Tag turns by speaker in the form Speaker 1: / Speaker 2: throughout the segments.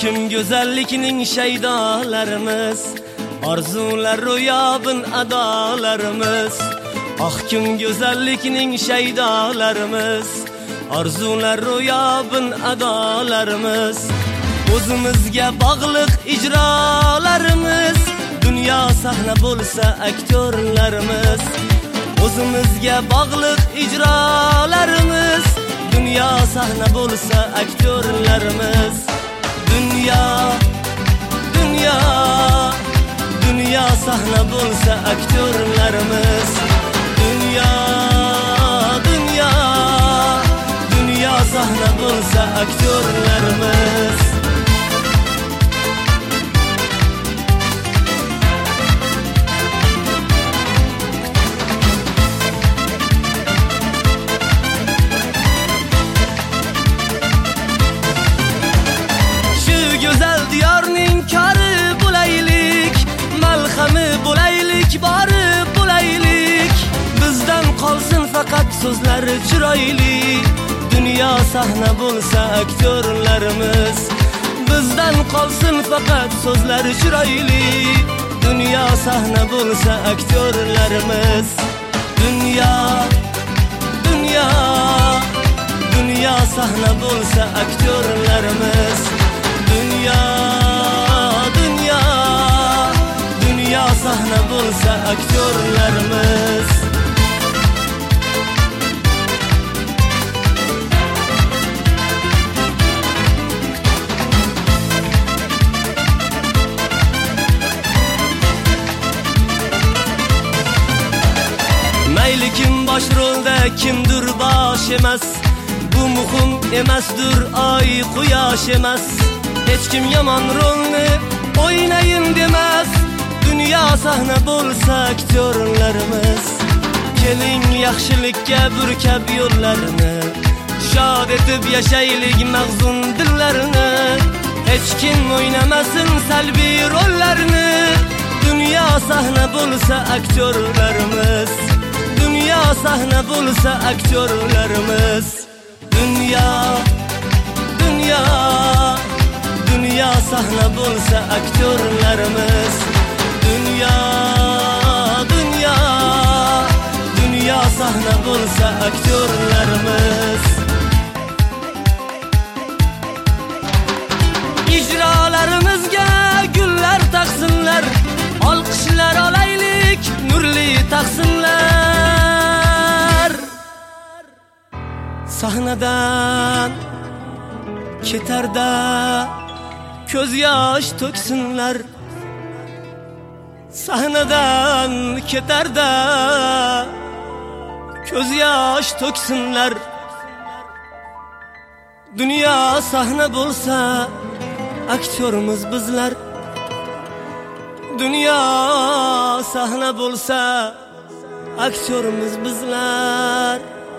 Speaker 1: kim go'zallikning shaydolarimiz, orzular ro'yobin adolarimiz. Ah kim go'zallikning shaydolarimiz, orzular ro'yobin adolarimiz. O'zimizga bog'liq ijrolarimiz, dunyo sahna bo'lsa aktyorlarimiz. O'zimizga bog'liq ijrolarimiz, dunyo sahna bo'lsa aktyorlarimiz. Dünya sahna bo'lsa aktyorlarimiz. Dünya sahna bo'lsa aktyorlarimiz. Güzel diyarning kari bulaylik, malhami bulaylik, bari bulaylik. Bizdan qolsin faqat so'zlar chiroyli, dunyo sahna bo'lsa aktyorlarimiz. Bizdan qolsin faqat so'zlar chiroyli, dunyo sahna bo'lsa aktyorlarimiz. Dünya sahna bo'lsa aktyorlarimiz. Dünya sahna bo'lsa aktyorlarimiz. Mayli kim bosh rolda, kimdir bosh emas. Bu muhim emasdir, oy quyosh emas. Hech kim yomon rolni o'ynayin demas. Dunyo sahna bo'lsa aktyorlarimiz. Keling yaxshilikka burkab yo'llarini, shod etib yashaylik mahzun dillarini. Hech kim o'ynamasin salbiy rollarni. Dunyo sahna bo'lsa aktyorlarimiz. Dunyo sahna bo'lsa aktyorlarimiz. Dünya sahna bo'lsa aktyorlarimiz. Dünya sahna bo'lsa aktyorlarimiz. Ijrolarimizga gullar taqsinlar, olqishlar olaylik, nurli taqsinlar. Sahnadan ketarda ko'z yosh to'ksinlar. Sahnadan ketarda ko'z yosh to'ksinlar. Dunyo sahna bo'lsa aktyorimiz bizlar. Dunyo sahna bo'lsa aktyorimiz bizlar.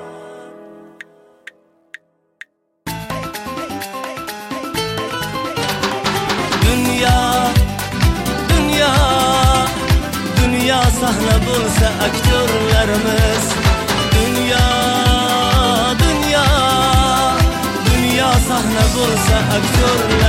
Speaker 1: Dünya sahna bo'lsa aktyorlarimiz. Dünya sahna bo'lsa aktyorlarimiz.